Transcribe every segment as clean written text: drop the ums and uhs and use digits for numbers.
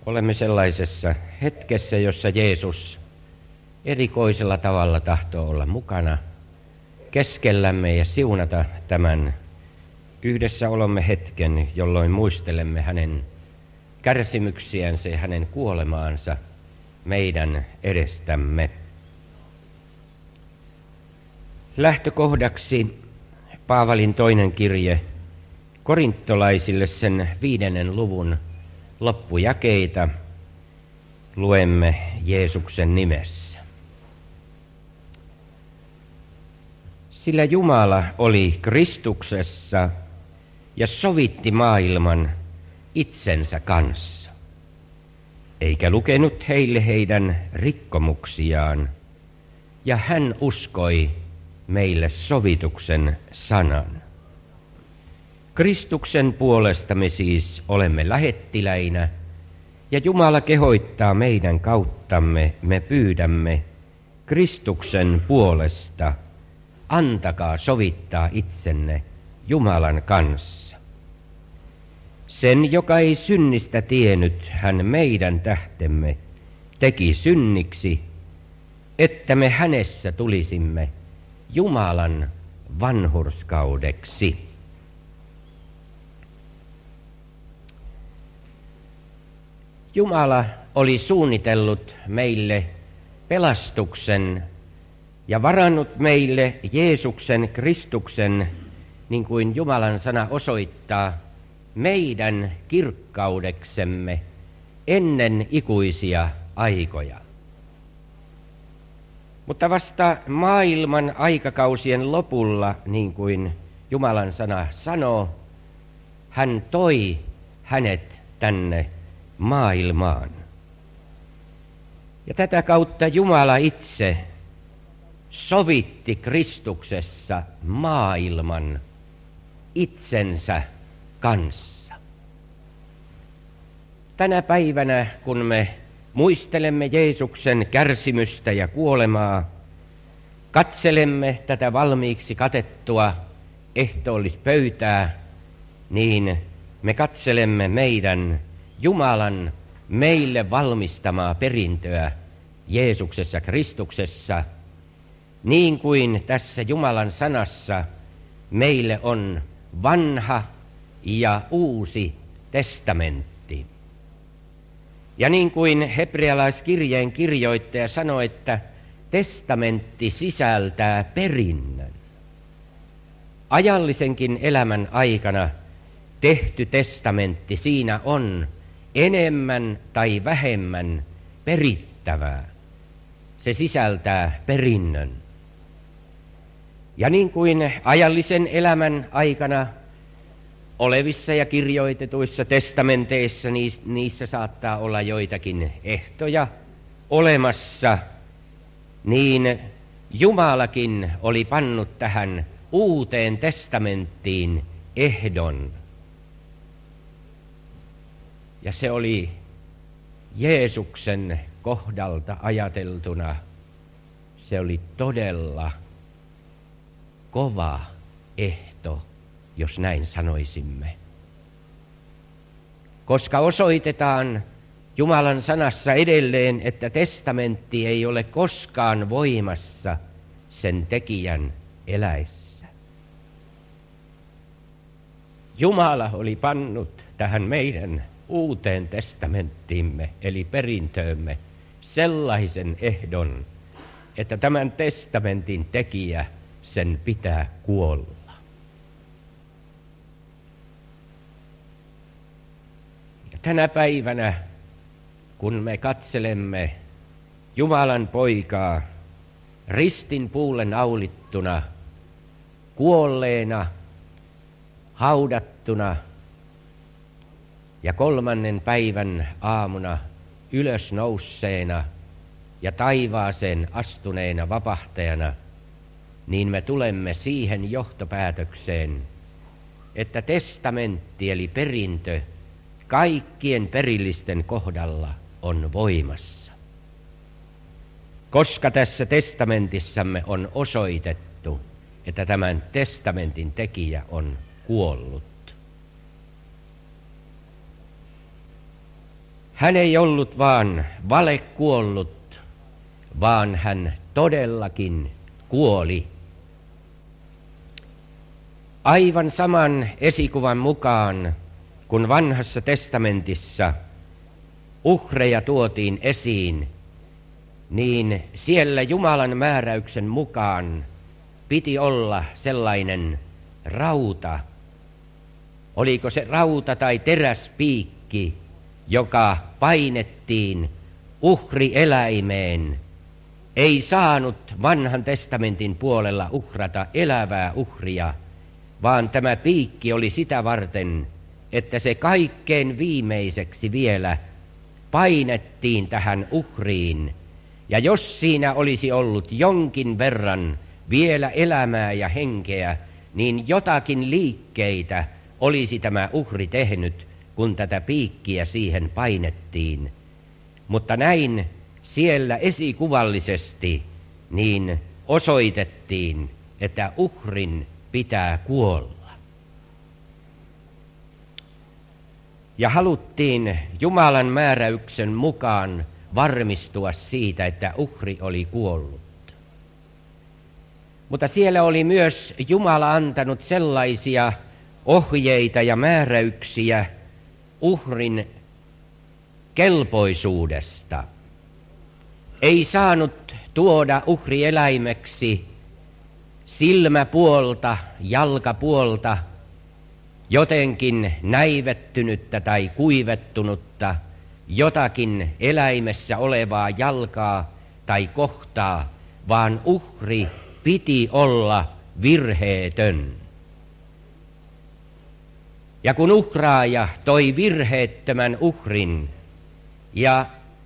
Olemme sellaisessa hetkessä, jossa Jeesus erikoisella tavalla tahtoo olla mukana keskellämme ja siunata tämän yhdessäolomme hetken, jolloin muistelemme hänen kärsimyksiänsä ja hänen kuolemaansa meidän edestämme. Lähtökohdaksi Paavalin toinen kirje korintolaisille, sen 5. luvun loppujakeita luemme Jeesuksen nimessä. Sillä Jumala oli Kristuksessa ja sovitti maailman itsensä kanssa, eikä lukenut heille heidän rikkomuksiaan, ja hän uskoi meille sovituksen sanan. Kristuksen puolesta me siis olemme lähettiläinä, ja Jumala kehoittaa meidän kauttamme, me pyydämme Kristuksen puolesta, antakaa sovittaa itsenne Jumalan kanssa. Sen, joka ei synnistä tiennyt, hän meidän tähtemme teki synniksi, että me hänessä tulisimme Jumalan vanhurskaudeksi. Jumala oli suunnitellut meille pelastuksen ja varannut meille Jeesuksen Kristuksen, niin kuin Jumalan sana osoittaa, meidän kirkkaudeksemme ennen ikuisia aikoja. Mutta vasta maailman aikakausien lopulla, niin kuin Jumalan sana sanoo, hän toi hänet tänne maailmaan. Ja tätä kautta Jumala itse sovitti Kristuksessa maailman itsensä kanssa. Tänä päivänä, kun me muistelemme Jeesuksen kärsimystä ja kuolemaa, katselemme tätä valmiiksi katettua ehtoollispöytää, niin me katselemme meidän Jumalan meille valmistamaa perintöä Jeesuksessa Kristuksessa, niin kuin tässä Jumalan sanassa meille on vanha ja uusi testamentti. Ja niin kuin hebrealaiskirjeen kirjoittaja sanoi, että testamentti sisältää perinnön. Ajallisenkin elämän aikana tehty testamentti, siinä on enemmän tai vähemmän perittävää. Se sisältää perinnön. Ja niin kuin ajallisen elämän aikana olevissa ja kirjoitetuissa testamenteissa, niissä saattaa olla joitakin ehtoja olemassa, niin Jumalakin oli pannut tähän uuteen testamenttiin ehdon. Ja se oli Jeesuksen kohdalta ajateltuna, se oli todella kova ehto, jos näin sanoisimme. Koska osoitetaan Jumalan sanassa edelleen, että testamentti ei ole koskaan voimassa sen tekijän eläessä. Jumala oli pannut tähän meidän uuteen testamenttiimme, eli perintöömme, sellaisen ehdon, että tämän testamentin tekijä, sen pitää kuolla. Ja tänä päivänä, kun me katselemme Jumalan poikaa ristin puulle naulittuna, kuolleena, haudattuna ja 3. päivän aamuna ylös nousseena ja taivaaseen astuneena vapahtajana, niin me tulemme siihen johtopäätökseen, että testamentti eli perintö kaikkien perillisten kohdalla on voimassa. Koska tässä testamentissamme on osoitettu, että tämän testamentin tekijä on kuollut. hän ei ollut vaan valekuollut, vaan hän todellakin kuoli. Aivan saman esikuvan mukaan, kun vanhassa testamentissa uhreja tuotiin esiin, niin siellä Jumalan määräyksen mukaan piti olla sellainen rauta, oliko se rauta tai teräspiikki, joka painettiin uhrieläimeen. Ei saanut vanhan testamentin puolella uhrata elävää uhria, vaan tämä piikki oli sitä varten, että se kaikkein viimeiseksi vielä painettiin tähän uhriin. Ja jos siinä olisi ollut jonkin verran vielä elämää ja henkeä, niin jotakin liikkeitä olisi tämä uhri tehnyt, kun tätä piikkiä siihen painettiin. Mutta näin siellä esikuvallisesti niin osoitettiin, että uhrin pitää kuolla. Ja haluttiin Jumalan määräyksen mukaan varmistua siitä, että uhri oli kuollut. Mutta siellä oli myös Jumala antanut sellaisia ohjeita ja määräyksiä uhrin kelpoisuudesta. Ei saanut tuoda uhrieläimeksi silmäpuolta, jalkapuolta, jotenkin näivettynyttä tai kuivettunutta, jotakin eläimessä olevaa jalkaa tai kohtaa, vaan uhri piti olla virheetön. Ja kun uhraaja toi virheettömän uhrin ja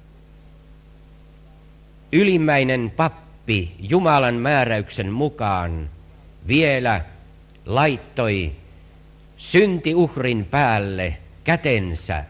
ylimmäinen pappi Jumalan määräyksen mukaan vielä laittoi syntiuhrin päälle kätensä,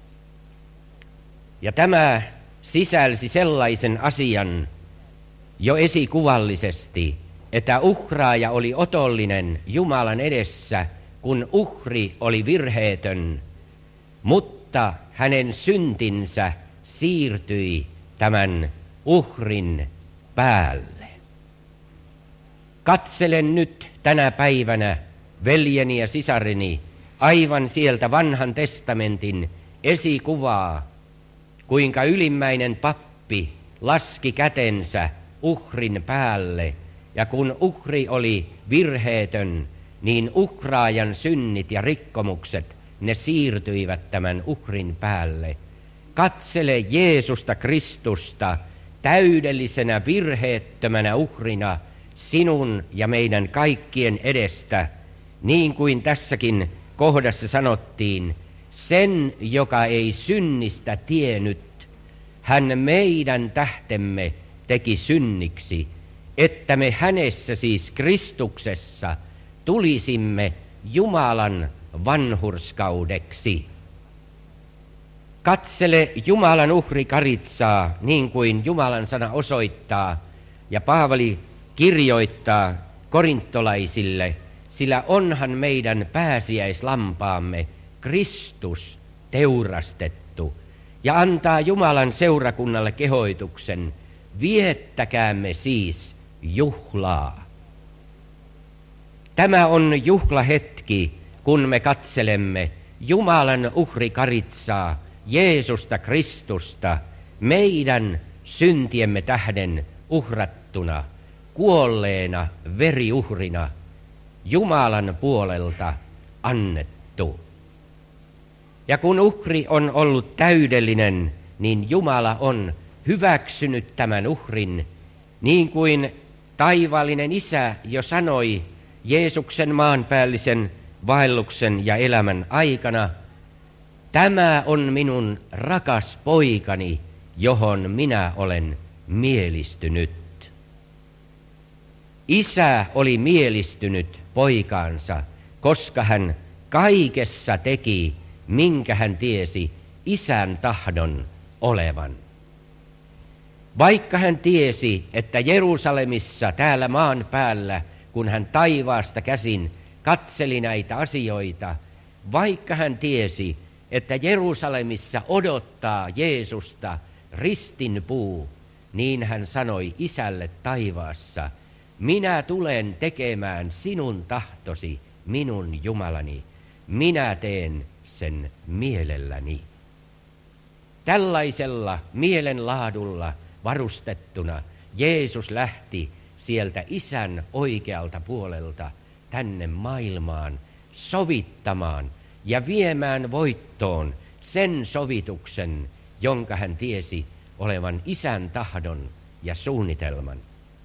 ja tämä sisälsi sellaisen asian jo esikuvallisesti, että uhraaja oli otollinen Jumalan edessä, kun uhri oli virheetön, mutta hänen syntinsä siirtyi tämän uhrin päälle. Katselen nyt tänä päivänä, veljeni ja sisareni, aivan sieltä vanhan testamentin esikuvaa, kuinka ylimmäinen pappi laski kätensä uhrin päälle, ja kun uhri oli virheetön, niin uhraajan synnit ja rikkomukset, ne siirtyivät tämän uhrin päälle. Katsele Jeesusta Kristusta täydellisenä virheettömänä uhrina sinun ja meidän kaikkien edestä, niin kuin tässäkin kohdassa sanottiin, sen, joka ei synnistä tiennyt, hän meidän tähtemme teki synniksi, että me hänessä, siis Kristuksessa, tulisimme Jumalan vanhurskaudeksi. Katsele Jumalan uhrikaritsaa, niin kuin Jumalan sana osoittaa, ja Paavali kirjoittaa korintolaisille, sillä onhan meidän pääsiäislampaamme Kristus teurastettu, ja antaa Jumalan seurakunnalle kehoituksen, viettäkäämme siis juhlaa. Tämä on juhlahetki, kun me katselemme Jumalan uhrikaritsaa, Jeesusta Kristusta, meidän syntiemme tähden uhrattuna, kuolleena veriuhrina, Jumalan puolelta annettu. Ja kun uhri on ollut täydellinen, niin Jumala on hyväksynyt tämän uhrin, niin kuin taivaallinen Isä jo sanoi Jeesuksen maanpäällisen vaelluksen ja elämän aikana, tämä on minun rakas poikani, johon minä olen mielistynyt. Isä oli mielistynyt poikaansa, koska hän kaikessa teki, minkä hän tiesi Isän tahdon olevan. Vaikka hän tiesi, että Jerusalemissa täällä maan päällä, kun hän taivaasta käsin katseli näitä asioita, vaikka hän tiesi, että Jerusalemissa odottaa Jeesusta ristinpuu, niin hän sanoi Isälle taivaassa, minä tulen tekemään sinun tahtosi, minun Jumalani, minä teen sen mielelläni. Tällaisella mielenlaadulla varustettuna Jeesus lähti sieltä Isän oikealta puolelta tänne maailmaan sovittamaan ja viemään voittoon sen sovituksen, jonka hän tiesi olevan Isän tahdon ja suunnitelman.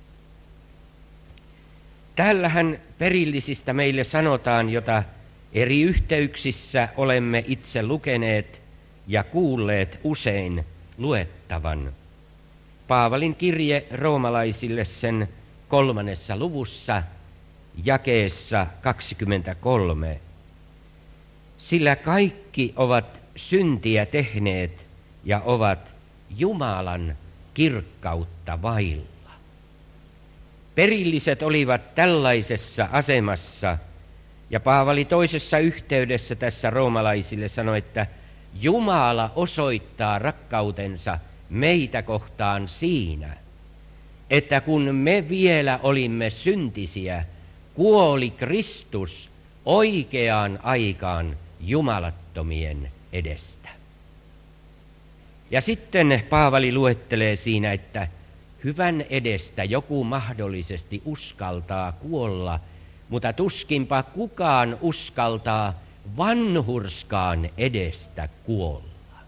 Täällähän perillisistä meille sanotaan, jota eri yhteyksissä olemme itse lukeneet ja kuulleet usein luettavan. Paavalin kirje roomalaisille sen 3. luvussa jakeessa 23. Sillä kaikki ovat syntiä tehneet ja ovat Jumalan kirkkautta vailla. Perilliset olivat tällaisessa asemassa, ja Paavali toisessa yhteydessä tässä roomalaisille sanoi, että Jumala osoittaa rakkautensa meitä kohtaan siinä, että kun me vielä olimme syntisiä, kuoli Kristus oikeaan aikaan jumalattomien edestä. Ja sitten Paavali luettelee siinä, että hyvän edestä joku mahdollisesti uskaltaa kuolla, mutta tuskinpa kukaan uskaltaa vanhurskaan edestä kuolla.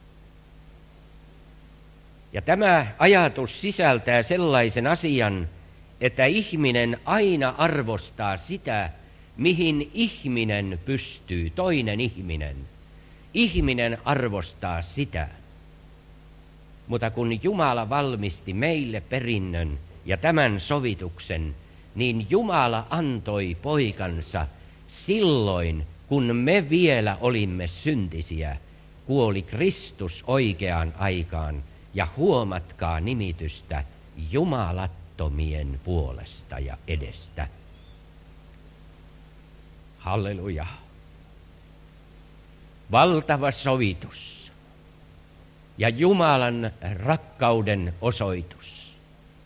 Ja tämä ajatus sisältää sellaisen asian, että ihminen aina arvostaa sitä, mihin ihminen pystyy, toinen ihminen. Ihminen arvostaa sitä. Mutta kun Jumala valmisti meille perinnön ja tämän sovituksen, niin Jumala antoi poikansa silloin, kun me vielä olimme syntisiä, kuoli Kristus oikeaan aikaan, ja huomatkaa nimitystä jumalattomien puolesta ja edestä. Halleluja. Valtava sovitus ja Jumalan rakkauden osoitus.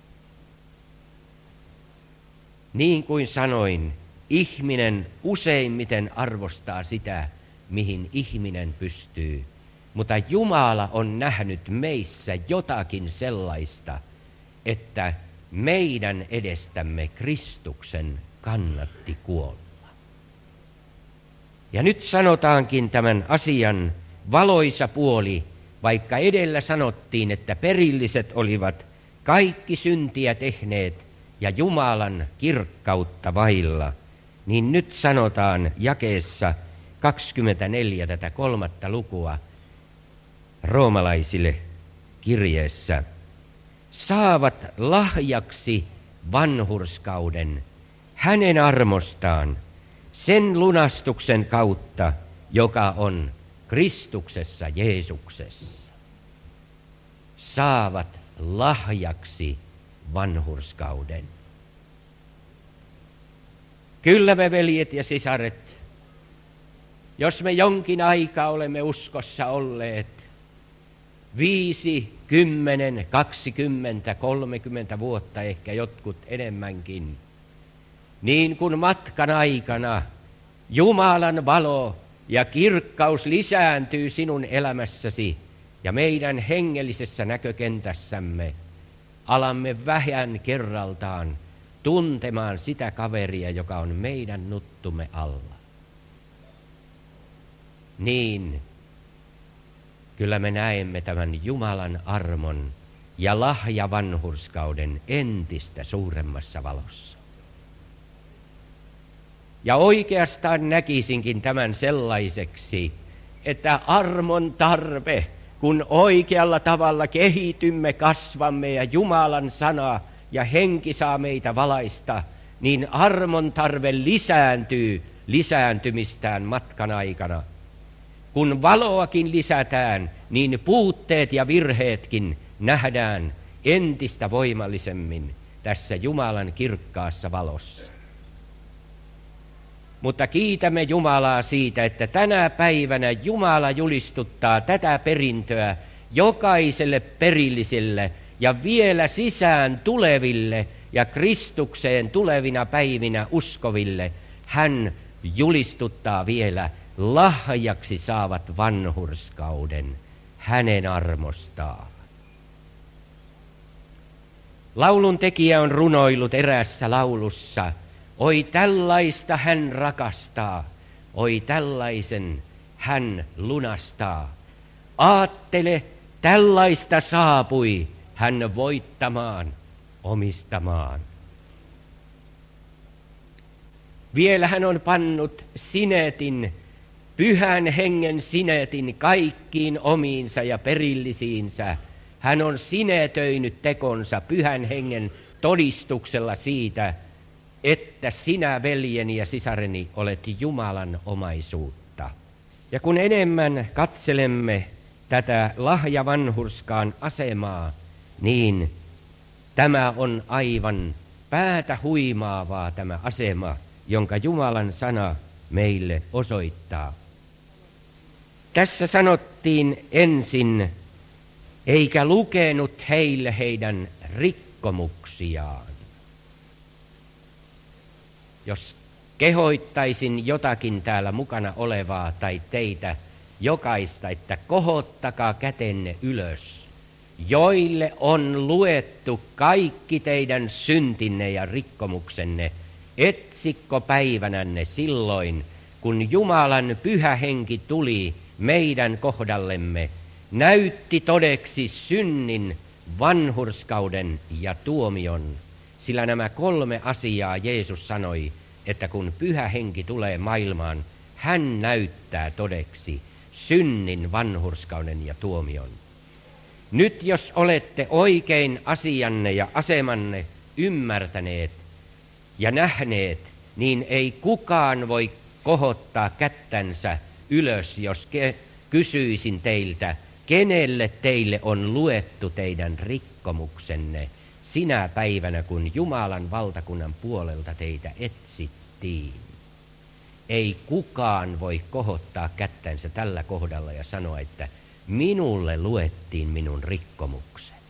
Niin kuin sanoin, ihminen useimmiten arvostaa sitä, mihin ihminen pystyy, mutta Jumala on nähnyt meissä jotakin sellaista, että meidän edestämme Kristuksen kannatti kuolla. Ja nyt sanotaankin tämän asian valoisa puoli, vaikka edellä sanottiin, että perilliset olivat kaikki syntiä tehneet ja Jumalan kirkkautta vailla, niin nyt sanotaan jakeessa 24 tätä 3. lukua roomalaisille kirjeessä, saavat lahjaksi vanhurskauden hänen armostaan sen lunastuksen kautta, joka on Kristuksessa Jeesuksessa. Saavat lahjaksi vanhurskauden. Kyllä me veljet ja sisaret, jos me jonkin aikaa olemme uskossa olleet, 5, 10, 20, 30 vuotta, ehkä jotkut enemmänkin, niin kun matkan aikana Jumalan valo ja kirkkaus lisääntyy sinun elämässäsi ja meidän hengellisessä näkökentässämme, alamme vähän kerraltaan tuntemaan sitä kaveria, joka on meidän nuttumme alla. Niin, kyllä me näemme tämän Jumalan armon ja lahjavanhurskauden entistä suuremmassa valossa. Ja oikeastaan näkisinkin tämän sellaiseksi, että armon tarve, kun oikealla tavalla kehitymme, kasvamme ja Jumalan sana ja henki saa meitä valaista, niin armon tarve lisääntyy lisääntymistään matkan aikana. Kun valoakin lisätään, niin puutteet ja virheetkin nähdään entistä voimallisemmin tässä Jumalan kirkkaassa valossa. Mutta kiitämme Jumalaa siitä, että tänä päivänä Jumala julistuttaa tätä perintöä jokaiselle perilliselle ja vielä sisään tuleville ja Kristukseen tulevina päivinä uskoville. Hän julistuttaa vielä lahjaksi saavat vanhurskauden hänen armostaan. Laulun tekijä on runoillut eräässä laulussa: oi tällaista hän rakastaa, oi tällaisen hän lunastaa. Aattele, tällaista saapui hän voittamaan, omistamaan. Vielä hän on pannut sinetin, pyhän hengen sinetin kaikkiin omiinsa ja perillisiinsä. Hän on sinetöinyt tekonsa pyhän hengen todistuksella siitä, että sinä, veljeni ja sisareni, olet Jumalan omaisuutta. Ja kun enemmän katselemme tätä lahjavanhurskaan asemaa, niin tämä on aivan päätä huimaavaa tämä asema, jonka Jumalan sana meille osoittaa. Tässä sanottiin ensin, eikä lukenut heille heidän rikkomuksiaan. Jos kehoittaisin jotakin täällä mukana olevaa tai teitä jokaista, että kohottakaa kätenne ylös, joille on luettu kaikki teidän syntinne ja rikkomuksenne, etsikko päivänänne silloin, kun Jumalan pyhä henki tuli meidän kohdallemme, näytti todeksi synnin, vanhurskauden ja tuomion. Sillä nämä 3 asiaa Jeesus sanoi, että kun pyhä henki tulee maailmaan, hän näyttää todeksi synnin, vanhurskauden ja tuomion. Nyt jos olette oikein asianne ja asemanne ymmärtäneet ja nähneet, niin ei kukaan voi kohottaa kättänsä ylös, jos kysyisin teiltä, kenelle teille on luettu teidän rikkomuksenne sinä päivänä, kun Jumalan valtakunnan puolelta teitä etsittiin. Ei kukaan voi kohottaa kättänsä tällä kohdalla ja sanoa, että minulle luettiin minun rikkomukseni.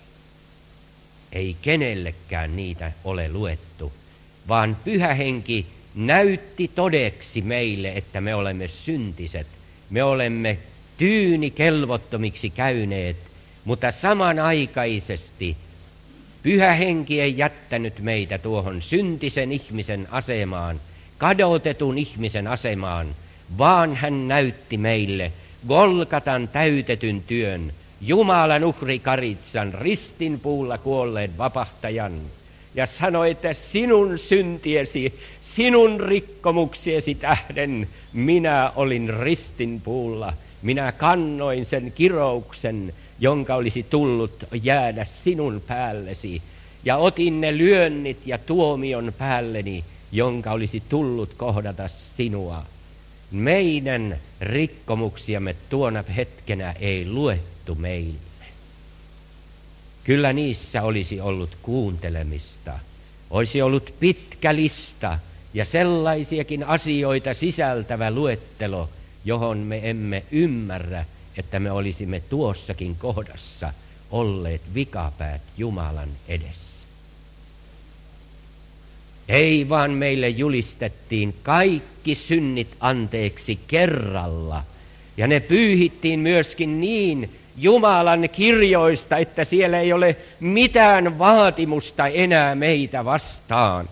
Ei kenellekään niitä ole luettu, vaan pyhä henki näytti todeksi meille, että me olemme syntiset, me olemme tyynikelvottomiksi käyneet, mutta samanaikaisesti pyhä henki ei jättänyt meitä tuohon syntisen ihmisen asemaan, kadotetun ihmisen asemaan, vaan hän näytti meille Golgatan täytetyn työn, Jumalan uhrikaritsan, ristinpuulla kuolleen vapahtajan, ja sanoi, että sinun syntiesi, sinun rikkomuksiesi tähden minä olin ristinpuulla, minä kannoin sen kirouksen, jonka olisi tullut jäädä sinun päällesi, ja otin ne lyönnit ja tuomion päälleni, jonka olisi tullut kohdata sinua. Meidän rikkomuksiamme tuona hetkenä ei luettu meille. Kyllä niissä olisi ollut kuuntelemista, olisi ollut pitkä lista ja sellaisiakin asioita sisältävä luettelo, johon me emme ymmärrä, että me olisimme tuossakin kohdassa olleet vikapäät Jumalan edessä. Ei vaan meille julistettiin kaikki synnit anteeksi kerralla, ja ne pyyhittiin myöskin niin Jumalan kirjoista, että siellä ei ole mitään vaatimusta enää meitä vastaan.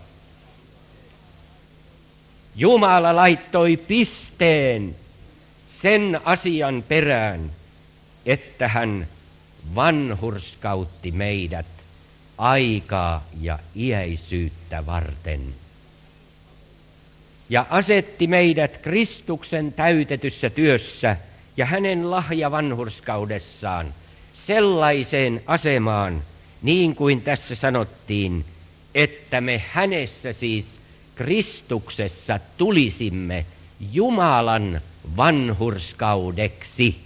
Jumala laittoi pisteen sen asian perään, että hän vanhurskautti meidät aikaa ja iäisyyttä varten. Ja asetti meidät Kristuksen täytetyssä työssä ja hänen lahjavanhurskaudessaan sellaiseen asemaan, niin kuin tässä sanottiin, että me hänessä siis Kristuksessa tulisimme Jumalan vanhurskaudeksi.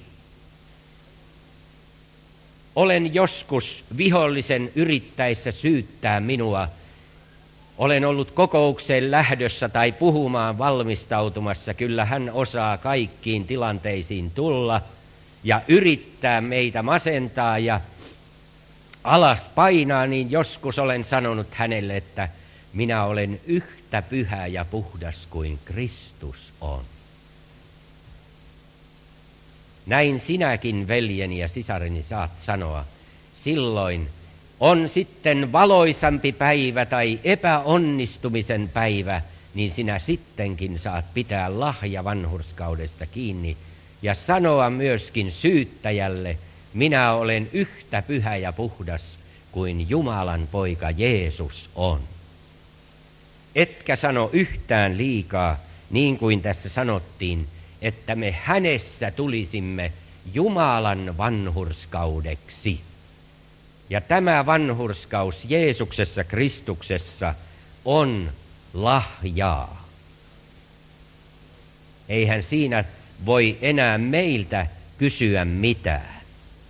Olen joskus vihollisen yrittäessä syyttää minua olen ollut kokoukseen lähdössä tai puhumaan valmistautumassa, kyllä hän osaa kaikkiin tilanteisiin tulla ja yrittää meitä masentaa ja alas painaa, niin joskus olen sanonut hänelle, että minä olen yhtä pyhä ja puhdas kuin Kristus on. Näin sinäkin, veljeni ja sisareni, saat sanoa. Silloin on sitten valoisampi päivä tai epäonnistumisen päivä, niin sinä sittenkin saat pitää lahja vanhurskaudesta kiinni ja sanoa myöskin syyttäjälle, minä olen yhtä pyhä ja puhdas kuin Jumalan poika Jeesus on. Etkä sano yhtään liikaa, niin kuin tässä sanottiin, että me hänessä tulisimme Jumalan vanhurskaudeksi. Ja tämä vanhurskaus Jeesuksessa Kristuksessa on lahjaa. Eihän siinä voi enää meiltä kysyä mitään.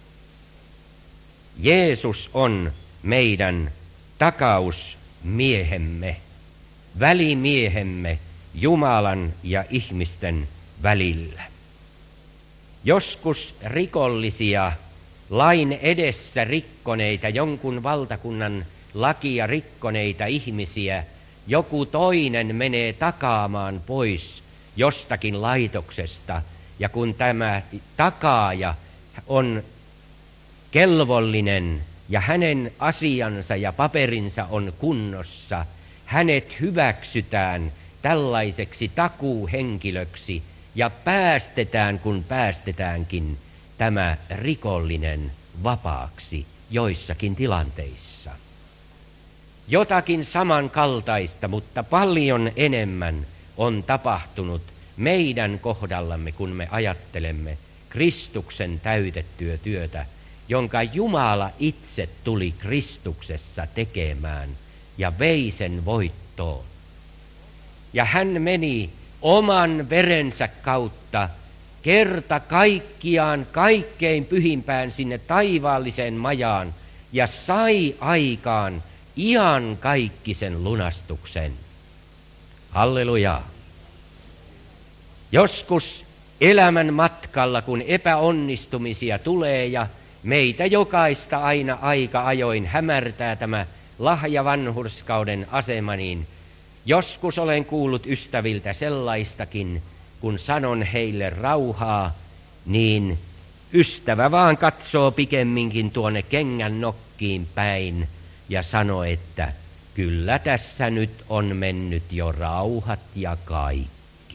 Jeesus on meidän takausmiehemme, välimiehemme Jumalan ja ihmisten välillä. Joskus rikollisia, lain edessä rikkoneita, jonkun valtakunnan lakia rikkoneita ihmisiä, joku toinen menee takaamaan pois jostakin laitoksesta, ja kun tämä takaaja on kelvollinen ja hänen asiansa ja paperinsa on kunnossa, hänet hyväksytään tällaiseksi takuuhenkilöksi ja päästetään, kun päästetäänkin, tämä rikollinen vapaaksi joissakin tilanteissa. Jotakin samankaltaista, mutta paljon enemmän on tapahtunut meidän kohdallamme, kun me ajattelemme Kristuksen täytettyä työtä, jonka Jumala itse tuli Kristuksessa tekemään ja vei sen voittoon. Ja hän meni oman verensä kautta kerta kaikkiaan kaikkein pyhimpään sinne taivaalliseen majaan ja sai aikaan iankaikkisen lunastuksen. Halleluja! Joskus elämän matkalla, kun epäonnistumisia tulee ja meitä jokaista aina aika ajoin hämärtää tämä lahjavanhurskauden asema, niin joskus olen kuullut ystäviltä sellaistakin, kun sanon heille rauhaa, niin ystävä vaan katsoo pikemminkin tuonne kengän nokkiin päin ja sanoo, että kyllä tässä nyt on mennyt jo rauhat ja kaikki.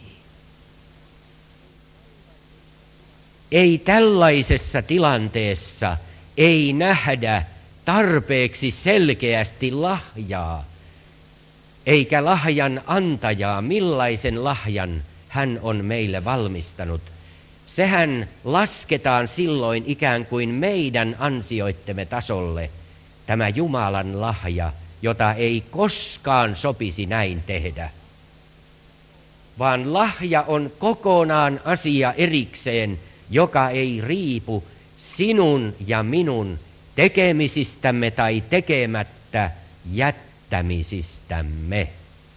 Ei tällaisessa tilanteessa ei nähdä tarpeeksi selkeästi lahjaa, eikä lahjan antajaa, millaisen lahjan hän on meille valmistanut. Sehän lasketaan silloin ikään kuin meidän ansioittemme tasolle, tämä Jumalan lahja, jota ei koskaan sopisi näin tehdä. Vaan lahja on kokonaan asia erikseen, joka ei riipu sinun ja minun tekemisistämme tai tekemättä jättämisistämme.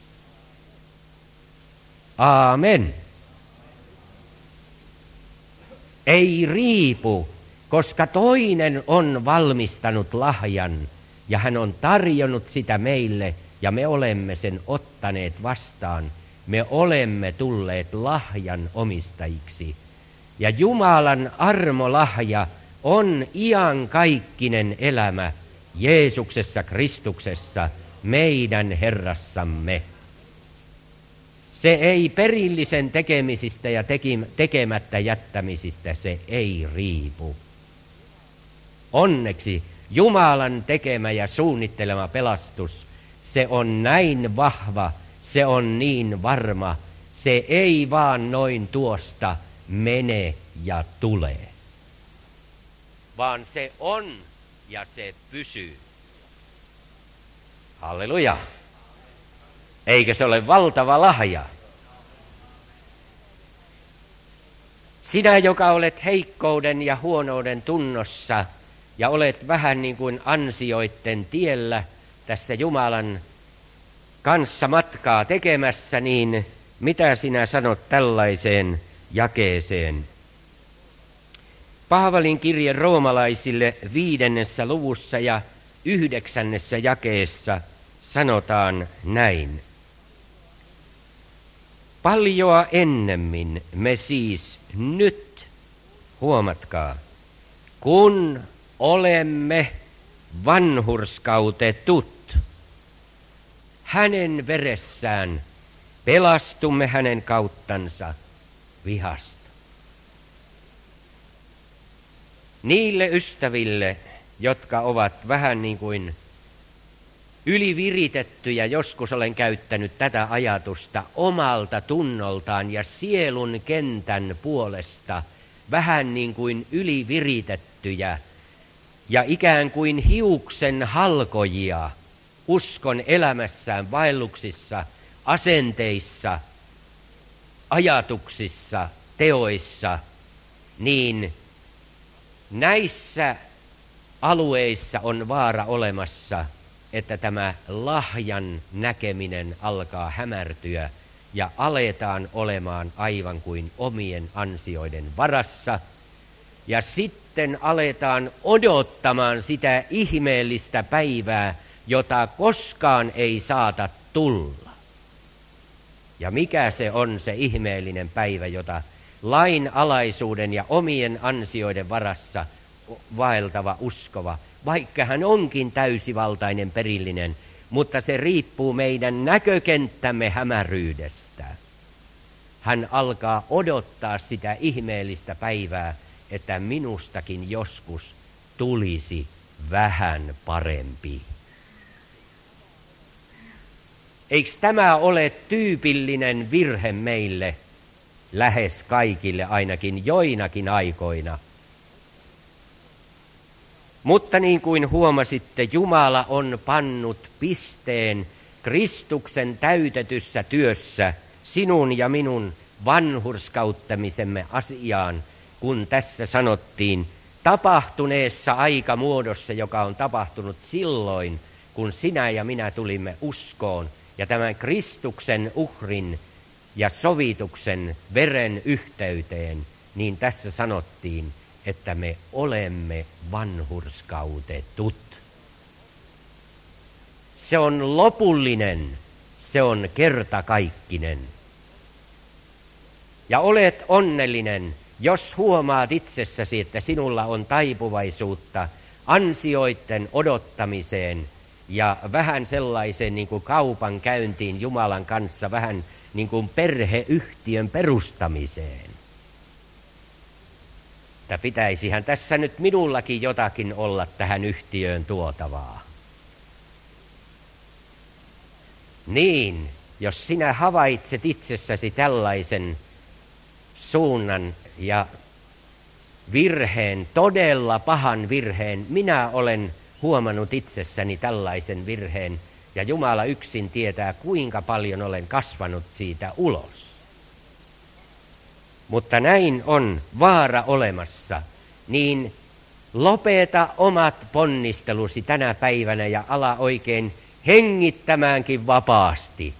Aamen. Ei riipu, koska toinen on valmistanut lahjan ja hän on tarjonnut sitä meille ja me olemme sen ottaneet vastaan. Me olemme tulleet lahjan omistajiksi. Ja Jumalan armolahja on iankaikkinen elämä Jeesuksessa Kristuksessa, meidän Herrassamme. Se ei perillisen tekemisistä ja tekemättä jättämisistä, se ei riipu. Onneksi Jumalan tekemä ja suunnittelema pelastus, se on näin vahva, se on niin varma, se ei vaan noin tuosta mene ja tule, vaan se on ja se pysyy. Halleluja! Eikö se ole valtava lahja? Sinä, joka olet heikkouden ja huonouden tunnossa ja olet vähän niin kuin ansioitten tiellä tässä Jumalan kanssa matkaa tekemässä, niin mitä sinä sanot tällaiseen jakeeseen? Paavalin kirje roomalaisille 5. luvussa ja 9. jakeessa sanotaan näin. Paljoa ennemmin me siis nyt, huomatkaa, kun olemme vanhurskautetut hänen veressään, pelastumme hänen kauttansa vihasta. Niille ystäville, jotka ovat vähän niin kuin yliviritettyjä, joskus olen käyttänyt tätä ajatusta omalta tunnoltaan ja sielun kentän puolesta, vähän niin kuin yliviritettyjä ja ikään kuin hiuksen halkojia uskon elämässään, vaelluksissa, asenteissa, ajatuksissa, teoissa, niin näissä alueissa on vaara olemassa, että tämä lahjan näkeminen alkaa hämärtyä ja aletaan olemaan aivan kuin omien ansioiden varassa. Ja sitten aletaan odottamaan sitä ihmeellistä päivää, jota koskaan ei saata tulla. Ja mikä se on se ihmeellinen päivä, jota lain alaisuuden ja omien ansioiden varassa vaeltava uskova, vaikka hän onkin täysivaltainen perillinen, mutta se riippuu meidän näkökenttämme hämäryydestä. Hän alkaa odottaa sitä ihmeellistä päivää, että minustakin joskus tulisi vähän parempi. Eikö tämä ole tyypillinen virhe meille, lähes kaikille ainakin joinakin aikoina? Mutta niin kuin huomasitte, Jumala on pannut pisteen Kristuksen täytetyssä työssä sinun ja minun vanhurskauttamisemme asiaan, kun tässä sanottiin tapahtuneessa aikamuodossa, joka on tapahtunut silloin, kun sinä ja minä tulimme uskoon ja tämän Kristuksen uhrin ja sovituksen veren yhteyteen, niin tässä sanottiin, että me olemme vanhurskautetut. Se on lopullinen, se on kertakaikkinen. Ja olet onnellinen, jos huomaat itsessäsi, että sinulla on taipuvaisuutta ansioiden odottamiseen ja vähän sellaisen niin kuin kaupan käyntiin Jumalan kanssa, vähän niin kuin perheyhtiön perustamiseen. Että pitäisihän tässä nyt minullakin jotakin olla tähän yhtiöön tuotavaa. Niin, jos sinä havaitset itsessäsi tällaisen suunnan ja virheen, todella pahan virheen, minä olen huomannut itsessäni tällaisen virheen, ja Jumala yksin tietää, kuinka paljon olen kasvanut siitä ulos. Mutta näin on vaara olemassa, niin lopeta omat ponnistelusi tänä päivänä ja ala oikein hengittämäänkin vapaasti.